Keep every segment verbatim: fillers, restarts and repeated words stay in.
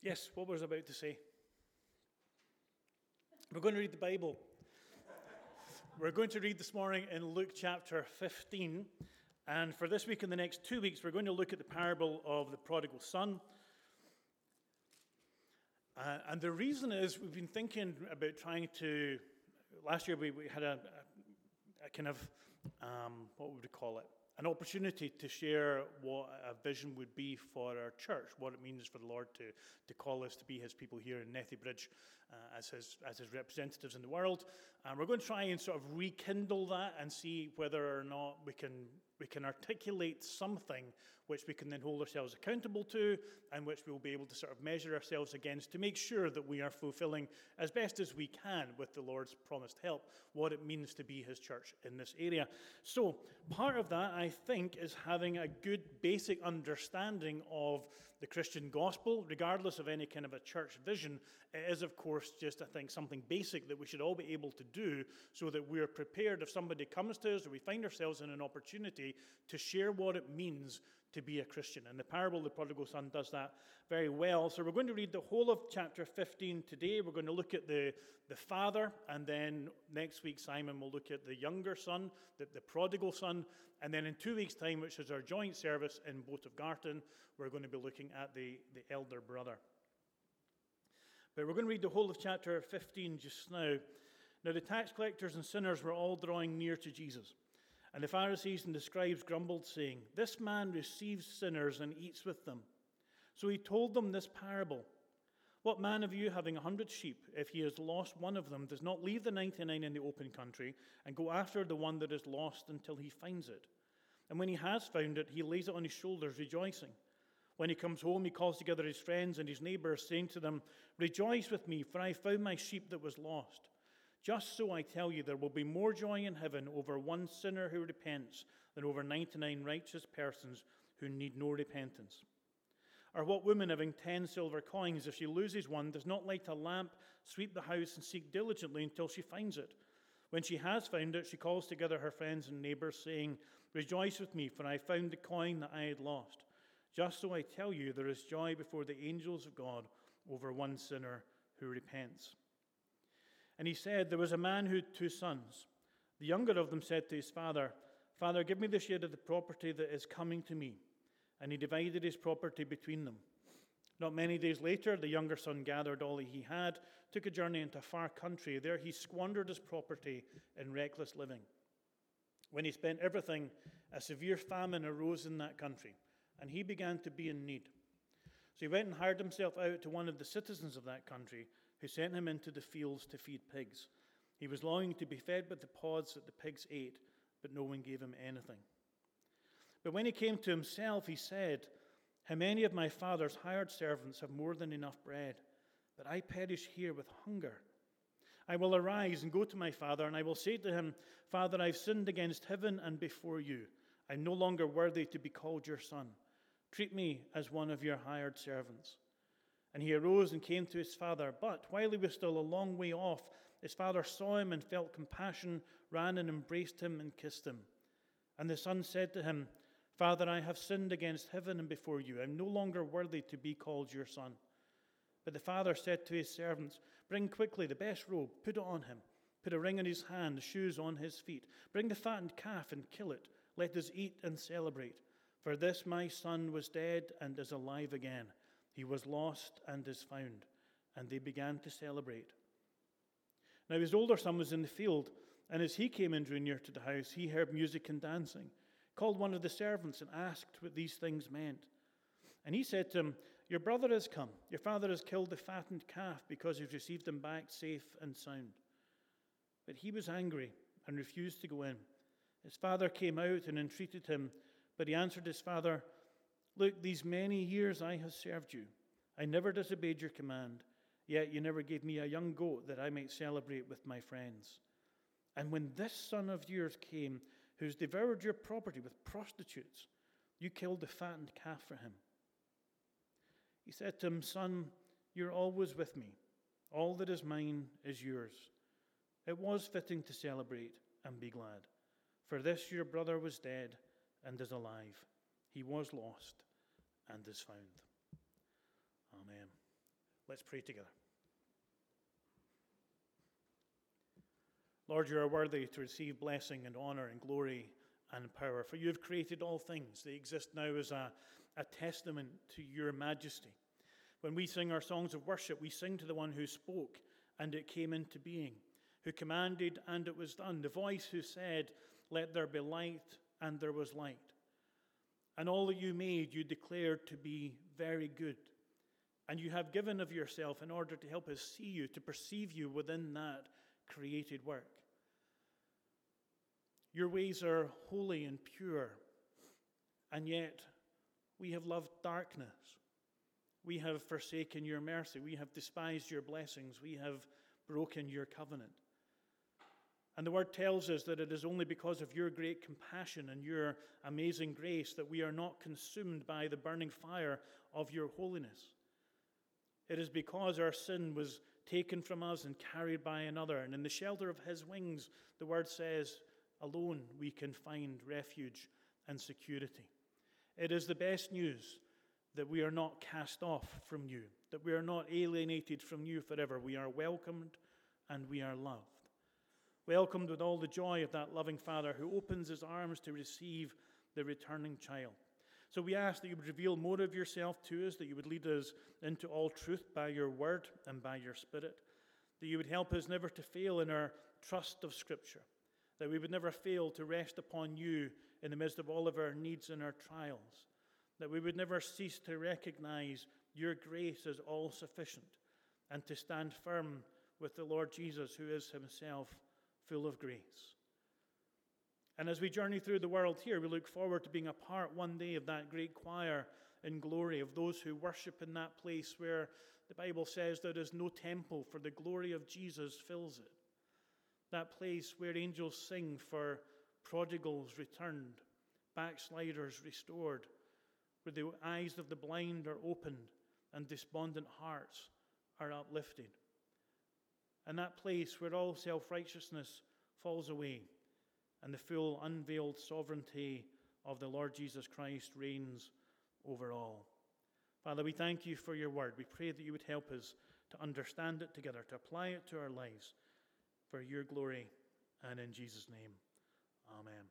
Yes, what was I about to say? We're going to read the Bible. We're going to read this morning in Luke chapter fifteen. And for this week and the next two weeks, we're going to look at the parable of the prodigal son. Uh, and the reason is we've been thinking about trying to, last year we, we had a, a, a kind of, um, what would we call it? An opportunity to share what a vision would be for our church, what it means for the Lord to, to call us to be his people here in Nethybridge uh, as his as his representatives in the world. And we're going to try and sort of rekindle that and see whether or not we can we can articulate something which we can then hold ourselves accountable to and which we'll be able to sort of measure ourselves against to make sure that we are fulfilling as best as we can with the Lord's promised help what it means to be his church in this area. So part of that, I think, is having a good basic understanding of the Christian gospel, regardless of any kind of a church vision. It is, of course, just, I think, something basic that we should all be able to do so that we're prepared if somebody comes to us or we find ourselves in an opportunity to share what it means to be a Christian. And the parable of the prodigal son does that very well. So we're going to read the whole of chapter fifteen today. We're going to look at the, the father, and then next week Simon will look at the younger son, the, the prodigal son, and then in two weeks' time, which is our joint service in Boat of Garton, we're going to be looking at the, the elder brother. But we're going to read the whole of chapter fifteen just now. Now the tax collectors and sinners were all drawing near to Jesus. And the Pharisees and the scribes grumbled, saying, "This man receives sinners and eats with them." So he told them this parable. "What man of you, having a hundred sheep, if he has lost one of them, does not leave the ninety-nine in the open country and go after the one that is lost until he finds it? And when he has found it, he lays it on his shoulders, rejoicing. When he comes home, he calls together his friends and his neighbors, saying to them, 'Rejoice with me, for I found my sheep that was lost.' Just so I tell you, there will be more joy in heaven over one sinner who repents than over ninety-nine righteous persons who need no repentance. Or what woman, having ten silver coins, if she loses one, does not light a lamp, sweep the house, and seek diligently until she finds it? When she has found it, she calls together her friends and neighbors, saying, 'Rejoice with me, for I found the coin that I had lost.' Just so I tell you, there is joy before the angels of God over one sinner who repents." And he said, "There was a man who had two sons. The younger of them said to his father, 'Father, give me the share of the property that is coming to me.' And he divided his property between them. Not many days later, the younger son gathered all he had, took a journey into a far country. There he squandered his property in reckless living. When he spent everything, a severe famine arose in that country, and he began to be in need. So he went and hired himself out to one of the citizens of that country, who sent him into the fields to feed pigs. He was longing to be fed with the pods that the pigs ate, but no one gave him anything. But when he came to himself, he said, 'How many of my father's hired servants have more than enough bread, but I perish here with hunger? I will arise and go to my father, and I will say to him, Father, I've sinned against heaven and before you. I'm no longer worthy to be called your son. Treat me as one of your hired servants.' And he arose and came to his father. But while he was still a long way off, his father saw him and felt compassion, ran and embraced him and kissed him. And the son said to him, 'Father, I have sinned against heaven and before you. I'm no longer worthy to be called your son.' But the father said to his servants, 'Bring quickly the best robe, put it on him. Put a ring on his hand, shoes on his feet. Bring the fattened calf and kill it. Let us eat and celebrate. For this my son was dead and is alive again. He was lost and is found.' And they began to celebrate. Now his older son was in the field, and as he came and drew near to the house, he heard music and dancing. Called one of the servants and asked what these things meant. And he said to him, 'Your brother has come. Your father has killed the fattened calf because he's received him back safe and sound.' But he was angry and refused to go in. His father came out and entreated him, but he answered his father, 'Look, these many years I have served you. I never disobeyed your command, yet you never gave me a young goat that I might celebrate with my friends. And when this son of yours came, who's devoured your property with prostitutes, you killed the fattened calf for him.' He said to him, 'Son, you're always with me. All that is mine is yours. It was fitting to celebrate and be glad. For this your brother was dead and is alive. He was lost and is found.'" Amen. Let's pray together. Lord, you are worthy to receive blessing and honor and glory and power, for you have created all things. They exist now as a, a testament to your majesty. When we sing our songs of worship, we sing to the one who spoke and it came into being, who commanded and it was done, the voice who said, "Let there be light," and there was light. And all that you made, you declared to be very good. And you have given of yourself in order to help us see you, to perceive you within that created work. Your ways are holy and pure, and yet we have loved darkness. We have forsaken your mercy. We have despised your blessings. We have broken your covenant. And the word tells us that it is only because of your great compassion and your amazing grace that we are not consumed by the burning fire of your holiness. It is because our sin was taken from us and carried by another, and in the shelter of his wings, the word says, alone we can find refuge and security. It is the best news that we are not cast off from you, that we are not alienated from you forever. We are welcomed and we are loved. Welcomed with all the joy of that loving Father who opens his arms to receive the returning child. So we ask that you would reveal more of yourself to us, that you would lead us into all truth by your word and by your Spirit, that you would help us never to fail in our trust of Scripture, that we would never fail to rest upon you in the midst of all of our needs and our trials, that we would never cease to recognize your grace as all sufficient and to stand firm with the Lord Jesus, who is himself full of grace. And as we journey through the world here, we look forward to being a part one day of that great choir in glory, of those who worship in that place where the Bible says there is no temple, for the glory of Jesus fills it. That place where angels sing for prodigals returned, backsliders restored, where the eyes of the blind are opened and despondent hearts are uplifted. And that place where all self-righteousness falls away and the full unveiled sovereignty of the Lord Jesus Christ reigns over all. Father, we thank you for your word. We pray that you would help us to understand it together, to apply it to our lives for your glory, and in Jesus' name, amen.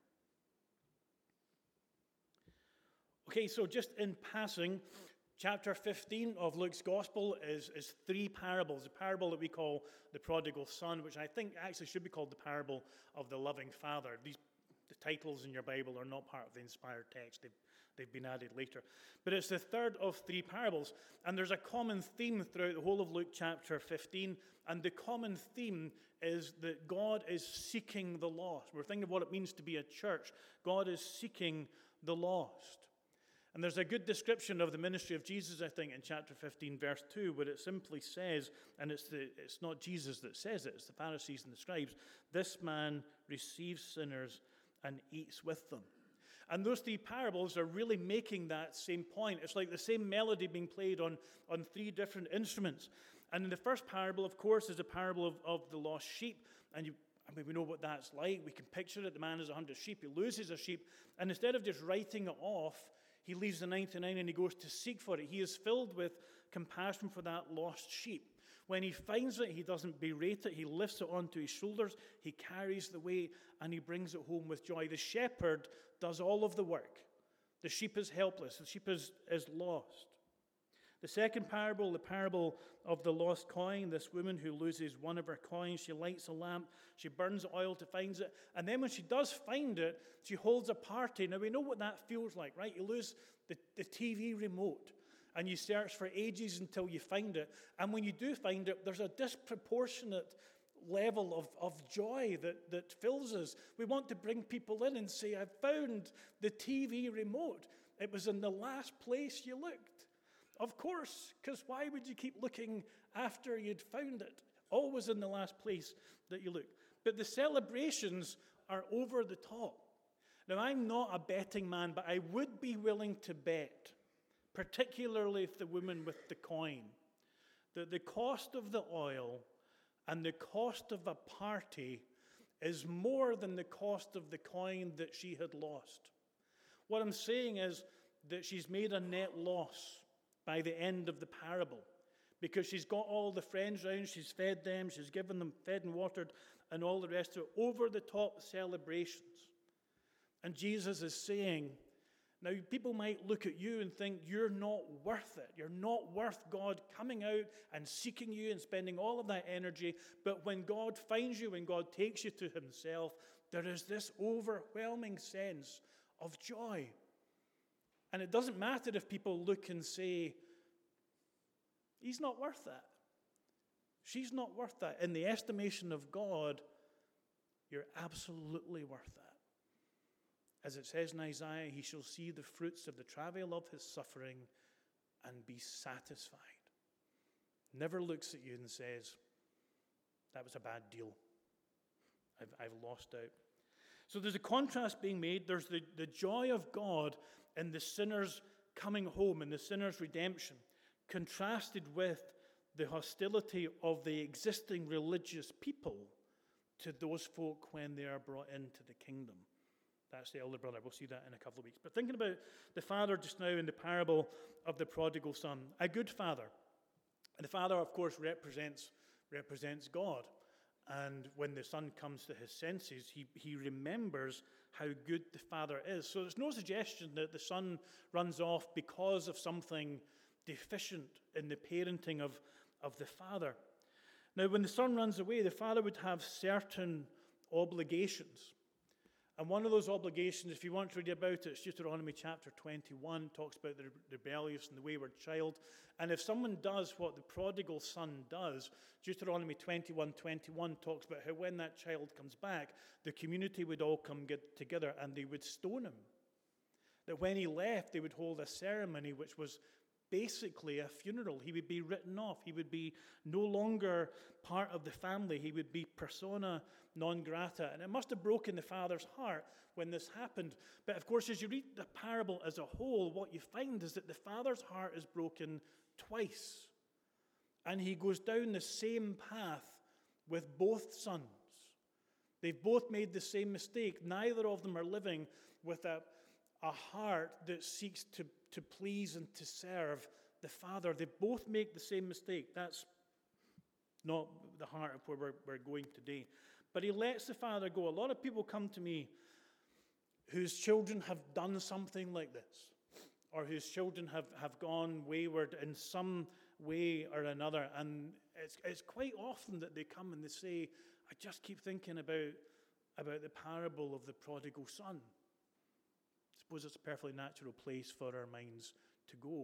Okay, so just in passing, chapter fifteen of Luke's Gospel is, is three parables. A parable that we call the prodigal son, which I think actually should be called the parable of the loving father. These the titles in your Bible are not part of the inspired text. They've, they've been added later. But it's the third of three parables, and there's a common theme throughout the whole of Luke chapter fifteen, and the common theme is that God is seeking the lost. We're thinking of what it means to be a church. God is seeking the lost. And there's a good description of the ministry of Jesus, I think, in chapter fifteen, verse two, where it simply says, and it's, the, it's not Jesus that says it, it's the Pharisees and the scribes, this man receives sinners and eats with them. And those three parables are really making that same point. It's like the same melody being played on, on three different instruments. And in the first parable, of course, is a parable of, of the lost sheep. And you, I mean, we know what that's like. We can picture it. The man has a hundred sheep. He loses a sheep. And instead of just writing it off, he leaves the ninety-nine and he goes to seek for it. He is filled with compassion for that lost sheep. When he finds it, he doesn't berate it. He lifts it onto his shoulders. He carries the weight and he brings it home with joy. The shepherd does all of the work. The sheep is helpless. The sheep is, is lost. The second parable, the parable of the lost coin, this woman who loses one of her coins, she lights a lamp, she burns oil to find it, and then when she does find it, she holds a party. Now we know what that feels like, right? You lose the, the T V remote, and you search for ages until you find it, and when you do find it, there's a disproportionate level of, of joy that, that fills us. We want to bring people in and say, I found the T V remote. It was in the last place you looked. Of course, because why would you keep looking after you'd found it? Always in the last place that you look. But the celebrations are over the top. Now, I'm not a betting man, but I would be willing to bet, particularly if the woman with the coin, that the cost of the oil and the cost of a party is more than the cost of the coin that she had lost. What I'm saying is that she's made a net loss by the end of the parable, because she's got all the friends round, she's fed them, she's given them fed and watered, and all the rest of it, over the top celebrations. And Jesus is saying, now people might look at you and think you're not worth it. You're not worth God coming out and seeking you and spending all of that energy. But when God finds you, when God takes you to himself, there is this overwhelming sense of joy. And it doesn't matter if people look and say, he's not worth that. She's not worth that. In the estimation of God, you're absolutely worth that. As it says in Isaiah, he shall see the fruits of the travail of his suffering and be satisfied. Never looks at you and says, that was a bad deal. I've, I've lost out. So there's a contrast being made. There's the, the joy of God in the sinner's coming home and the sinner's redemption, contrasted with the hostility of the existing religious people to those folk when they are brought into the kingdom. That's the elder brother. We'll see that in a couple of weeks. But thinking about the father just now in the parable of the prodigal son, a good father. And the father, of course, represents, represents God. And when the son comes to his senses, he, he remembers how good the father is. So there's no suggestion that the son runs off because of something deficient in the parenting of, of the father. Now, when the son runs away, the father would have certain obligations. And one of those obligations, if you want to read about it, it's Deuteronomy chapter twenty-one, talks about the rebellious and the wayward child. And if someone does what the prodigal son does, Deuteronomy twenty-one twenty-one talks about how when that child comes back, the community would all come get together and they would stone him. That when he left, they would hold a ceremony which was basically a funeral. He would be written off. He would be no longer part of the family. He would be persona non grata. And it must have broken the father's heart when this happened. But of course, as you read the parable as a whole, what you find is that the father's heart is broken twice. And he goes down the same path with both sons. They've both made the same mistake. Neither of them are living with a, a heart that seeks to to please and to serve the Father. They both make the same mistake. That's not the heart of where we're, we're going today. But he lets the Father go. A lot of people come to me whose children have done something like this, or whose children have, have gone wayward in some way or another. And it's, it's quite often that they come and they say, I just keep thinking about, about the parable of the prodigal son. I suppose it's a perfectly natural place for our minds to go.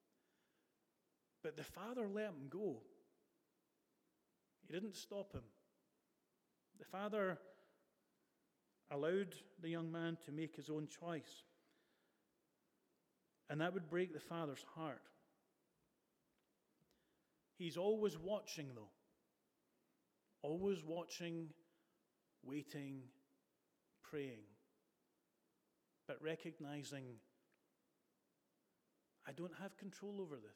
But the father let him go. He didn't stop him. The father allowed the young man to make his own choice. And that would break the father's heart. He's always watching, though. Always watching, waiting, praying. But recognizing, I don't have control over this.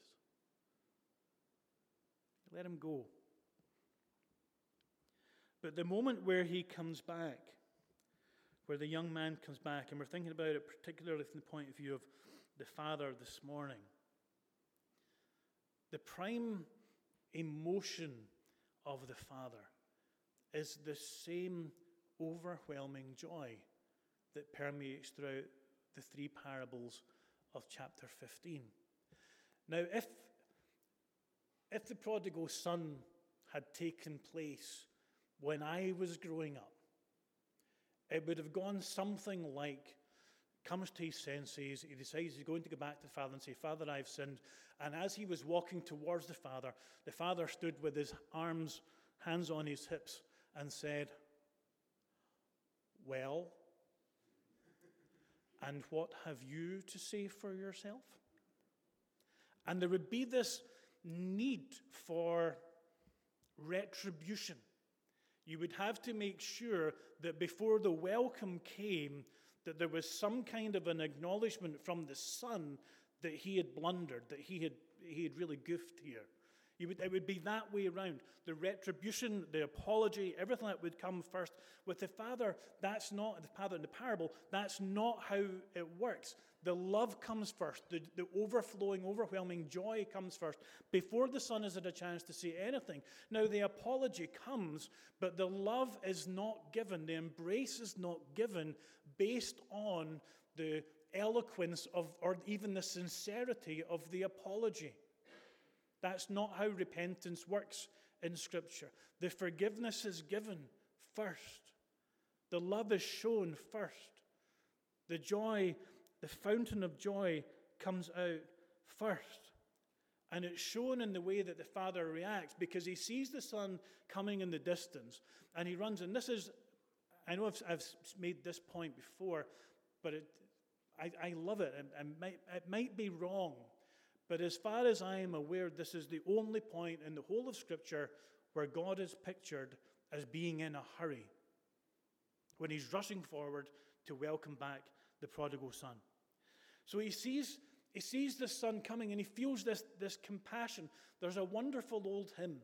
Let him go. But the moment where he comes back, where the young man comes back, and we're thinking about it particularly from the point of view of the father this morning, the prime emotion of the father is the same overwhelming joy that permeates throughout the three parables of chapter fifteen. Now, if, if the prodigal son had taken place when I was growing up, it would have gone something like, comes to his senses, he decides he's going to go back to the father and say, Father, I've sinned. And as he was walking towards the father, the father stood with his arms, hands on his hips, and said, well, and what have you to say for yourself? And there would be this need for retribution. You would have to make sure that before the welcome came, that there was some kind of an acknowledgement from the son that he had blundered, that he had, he had really goofed here. You would, it would be that way around. The retribution, the apology, everything that would come first. With the Father, that's not, the Father in the parable, that's not how it works. The love comes first. The, the overflowing, overwhelming joy comes first before the Son has had a chance to say anything. Now, the apology comes, but the love is not given. The embrace is not given based on the eloquence of, or even the sincerity of the apology. That's not how repentance works in Scripture. The forgiveness is given first. The love is shown first. The joy, the fountain of joy comes out first. And it's shown in the way that the Father reacts, because he sees the Son coming in the distance and he runs. And this is, I know I've, I've made this point before, but it, I, I love it. And, and might, it might be wrong. But as far as I am aware, this is the only point in the whole of Scripture where God is pictured as being in a hurry, when he's rushing forward to welcome back the prodigal son. So he sees, he sees the son coming, and he feels this, this compassion. There's a wonderful old hymn.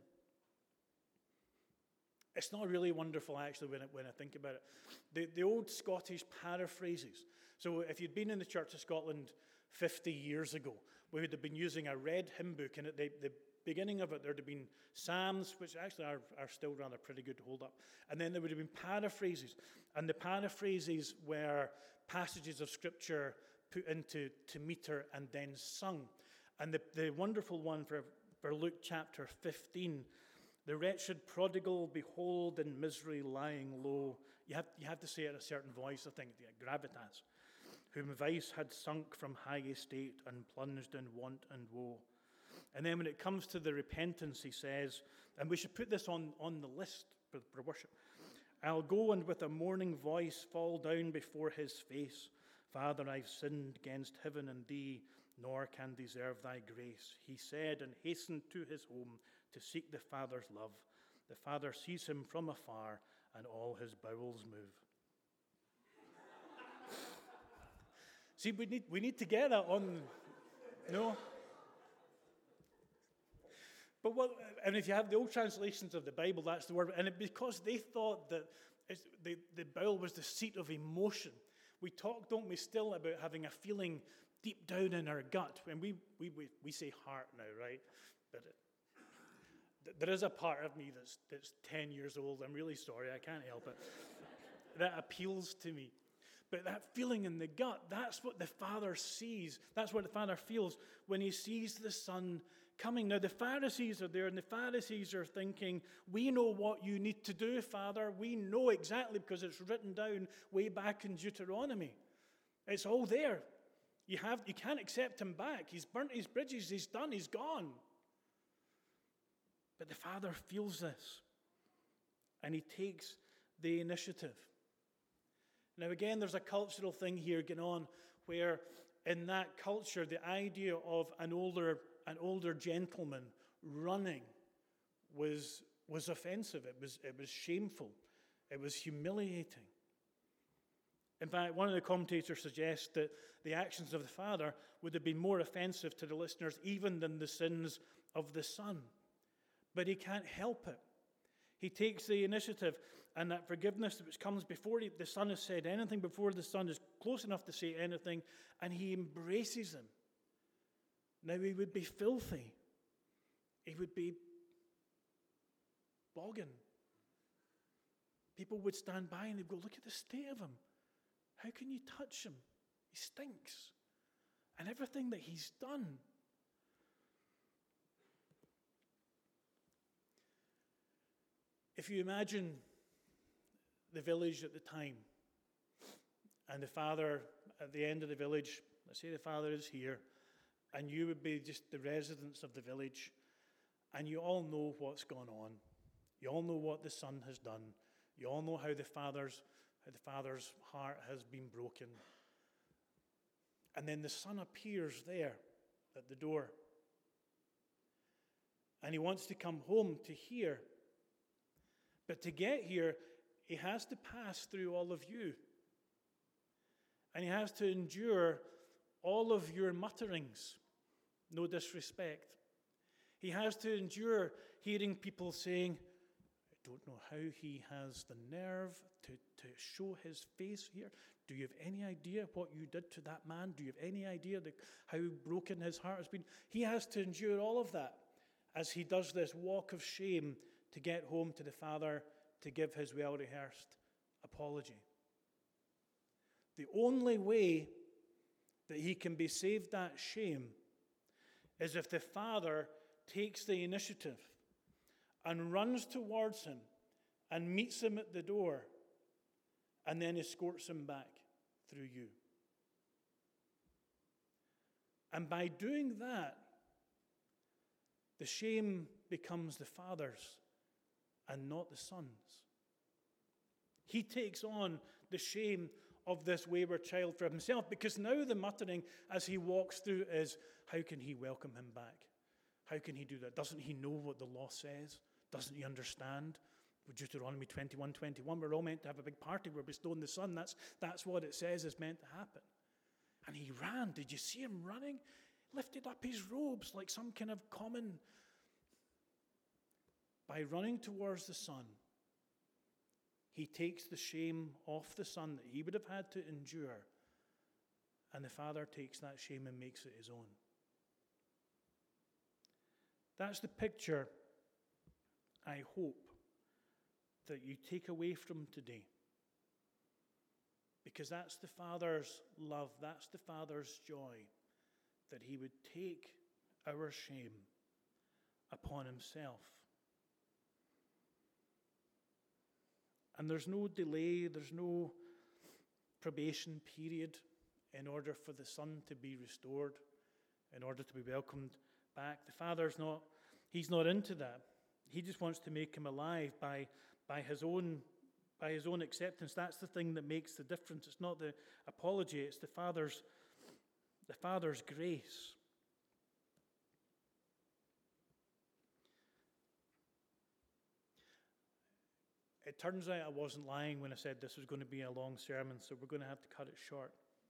It's not really wonderful, actually, when I, when I think about it. The, the old Scottish paraphrases. So if you'd been in the Church of Scotland fifty years ago, we would have been using a red hymn book, and at the, the beginning of it, there would have been psalms, which actually are, are still rather pretty good to hold up. And then there would have been paraphrases. And the paraphrases were passages of Scripture put into to meter and then sung. And the, the wonderful one for, for Luke chapter fifteen, the wretched prodigal, behold, in misery lying low. You have, you have to say it in a certain voice, I think, yeah, gravitas. Whom vice had sunk from high estate and plunged in want and woe. And then when it comes to the repentance, he says, and we should put this on, on the list for, for worship, I'll go and with a mourning voice fall down before his face. Father, I've sinned against heaven and thee, nor can deserve thy grace. He said, and hastened to his home to seek the Father's love. The Father sees him from afar, and all his bowels move. See, we need, we need to get that on, no? But what, and if you have the old translations of the Bible, that's the word. And it, because they thought that it's, the, the bowel was the seat of emotion. We talk, don't we, still about having a feeling deep down in our gut. And we, we, we, we say heart now, right? But it, there is a part of me that's, that's ten years old. I'm really sorry, I can't help it. That appeals to me. But that feeling in the gut, that's what the Father sees. That's what the Father feels when he sees the Son coming. Now, the Pharisees are there, and the Pharisees are thinking, we know what you need to do, Father. We know exactly, because it's written down way back in Deuteronomy. It's all there. You have, you can't accept him back. He's burnt his bridges. He's done. He's gone. But the Father feels this, and he takes the initiative. Now, again, there's a cultural thing here going on where in that culture, the idea of an older, an older gentleman running was, was offensive. It was, it was shameful. It was humiliating. In fact, one of the commentators suggests that the actions of the Father would have been more offensive to the listeners even than the sins of the Son. But he can't help it. He takes the initiative, and that forgiveness which comes before the Son has said anything, before the Son is close enough to say anything, and he embraces him. Now, he would be filthy. He would be bogging. People would stand by and they'd go, look at the state of him. How can you touch him? He stinks. And everything that he's done. If you imagine the village at the time, and the father at the end of the village, let's say the father is here, and you would be just the residents of the village, and you all know what's gone on. You all know what the son has done. You all know how the father's, how the father's heart has been broken. And then the son appears there at the door. And he wants to come home to hear. But to get here, he has to pass through all of you. And he has to endure all of your mutterings. No disrespect. He has to endure hearing people saying, I don't know how he has the nerve to, to show his face here. Do you have any idea what you did to that man? Do you have any idea the, how broken his heart has been? He has to endure all of that as he does this walk of shame to get home to the Father to give his well-rehearsed apology. The only way that he can be saved that shame is if the Father takes the initiative and runs towards him and meets him at the door and then escorts him back through you. And by doing that, the shame becomes the Father's and not the Son's. He takes on the shame of this wayward child for himself, because now the muttering as he walks through is, how can he welcome him back? How can he do that? Doesn't he know what the law says? Doesn't he understand? Deuteronomy twenty-one twenty-one, we're all meant to have a big party. We're bestowing the Son. That's, that's what it says is meant to happen. And he ran. Did you see him running? Lifted up his robes like some kind of common. By running towards the Son, he takes the shame off the Son that he would have had to endure. And the Father takes that shame and makes it his own. That's the picture I hope that you take away from today. Because that's the Father's love, that's the Father's joy, that he would take our shame upon himself. And there's no delay, there's no probation period in order for the Son to be restored, in order to be welcomed back. The Father's not, he's not into that. He just wants to make him alive by, by his own by his own acceptance. That's the thing that makes the difference. It's not the apology, it's the Father's, the Father's grace. It turns out I wasn't lying when I said this was going to be a long sermon, so we're going to have to cut it short.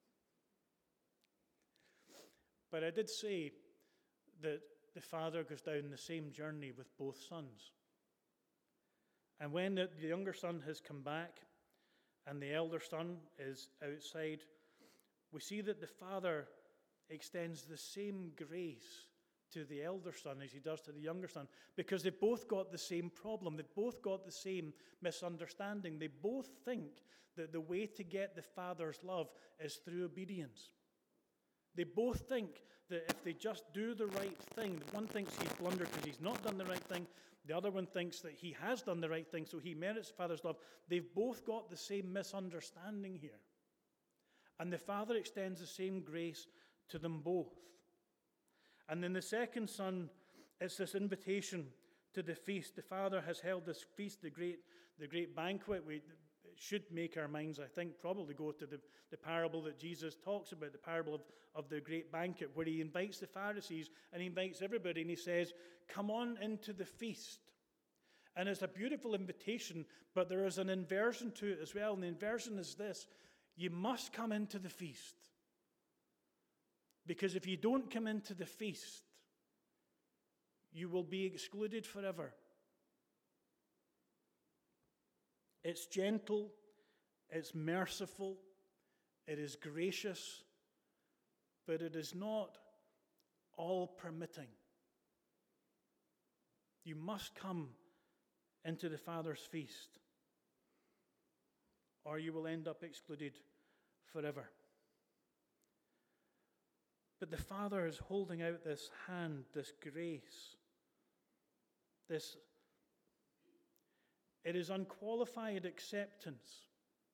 But I did say that the Father goes down the same journey with both sons. And when the, the younger son has come back and the elder son is outside, we see that the Father extends the same grace to the elder son as he does to the younger son, because they've both got the same problem. They've both got the same misunderstanding. They both think that the way to get the Father's love is through obedience. They both think that if they just do the right thing, one thinks he's blundered because he's not done the right thing. The other one thinks that he has done the right thing, so he merits the Father's love. They've both got the same misunderstanding here. And the Father extends the same grace to them both. And then the second son, it's this invitation to the feast. The Father has held this feast, the great, the great banquet. We it should make our minds, I think, probably go to the, the parable that Jesus talks about, the parable of, of the great banquet, where he invites the Pharisees and he invites everybody, and he says, come on into the feast. And it's a beautiful invitation, but there is an inversion to it as well. And the inversion is this: you must come into the feast. Because if you don't come into the feast, you will be excluded forever. It's gentle, it's merciful, it is gracious, but it is not all permitting. You must come into the Father's feast, or you will end up excluded forever. But the Father is holding out this hand, this grace, this, it is unqualified acceptance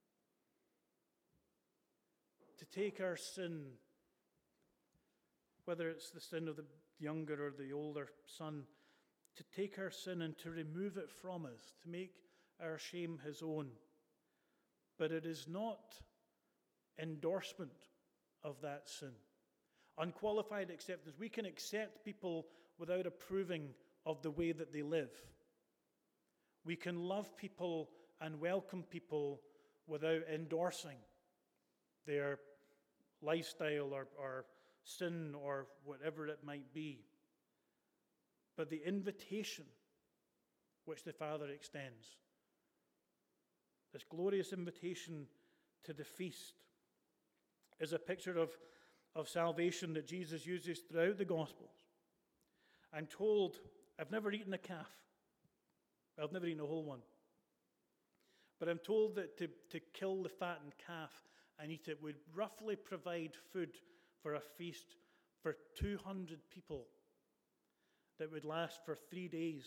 to take our sin, whether it's the sin of the younger or the older son, to take our sin and to remove it from us, to make our shame his own. But it is not endorsement of that sin. Unqualified acceptance. We can accept people without approving of the way that they live. We can love people and welcome people without endorsing their lifestyle or, or sin or whatever it might be. but the invitation which the Father extends, this glorious invitation to the feast, is a picture of, of salvation that Jesus uses throughout the Gospels. I'm told, I've never eaten a calf. I've never eaten a whole one. But I'm told that to, to kill the fattened calf and eat it would roughly provide food for a feast for two hundred people that would last for three days.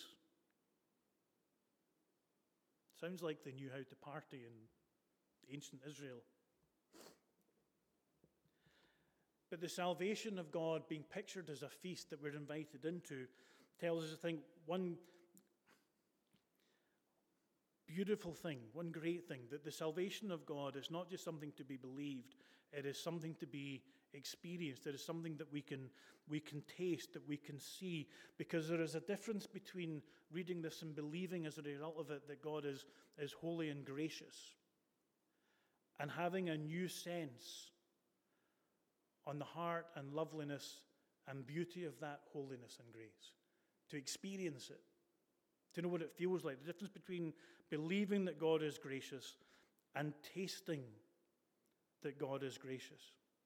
Sounds like they knew how to party in ancient Israel. But the salvation of God being pictured as a feast that we're invited into tells us, I think, one beautiful thing, one great thing, that the salvation of God is not just something to be believed, it is something to be experienced. It is something that we can, we can taste, that we can see, because there is a difference between reading this and believing as a result of it that God is, is holy and gracious, and having a new sense on the heart and loveliness and beauty of that holiness and grace, to experience it, to know what it feels like. The difference between believing that God is gracious and tasting that God is gracious.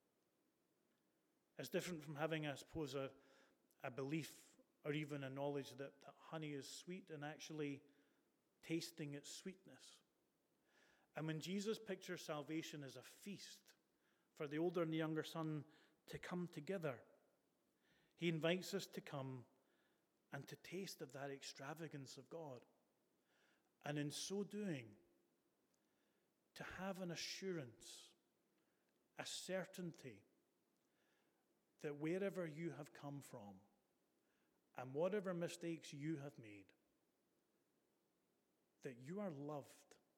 It's different from having, I suppose, a, a belief or even a knowledge that, that honey is sweet and actually tasting its sweetness. And when Jesus pictures salvation as a feast for the older and the younger son to come together, he invites us to come and to taste of that extravagance of God. And in so doing, to have an assurance, a certainty that wherever you have come from and whatever mistakes you have made, that you are loved.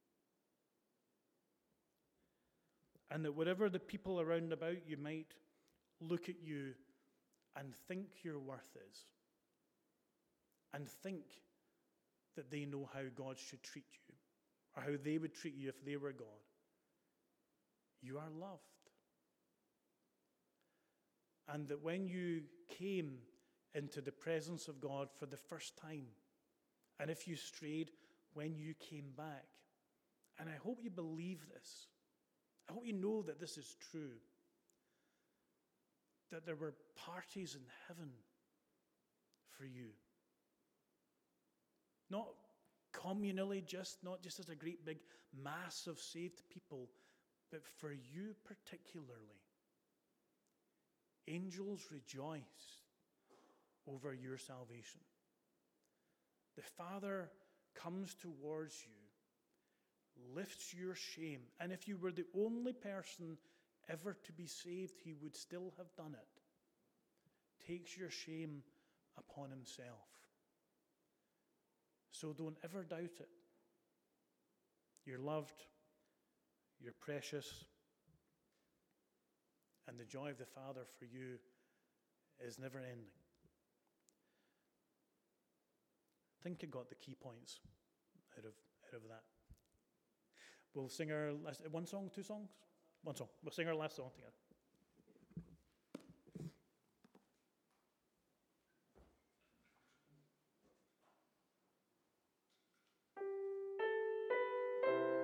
And that whatever the people around about you might look at you and think your worth is, and think that they know how God should treat you, or how they would treat you if they were God, you are loved. And that when you came into the presence of God for the first time, and if you strayed, when you came back, and I hope you believe this, I hope you know that this is true, that there were parties in heaven for you. Not communally, just not just as a great big mass of saved people, but for you particularly. Angels rejoice over your salvation. The Father comes towards you, lifts your shame, and if you were the only person ever to be saved, he would still have done it. Takes your shame upon himself. So don't ever doubt it. You're loved, you're precious, and the joy of the Father for you is never ending. I think I got the key points out of, out of that. We'll sing our last, one song, two songs? One song. We'll sing our last song together.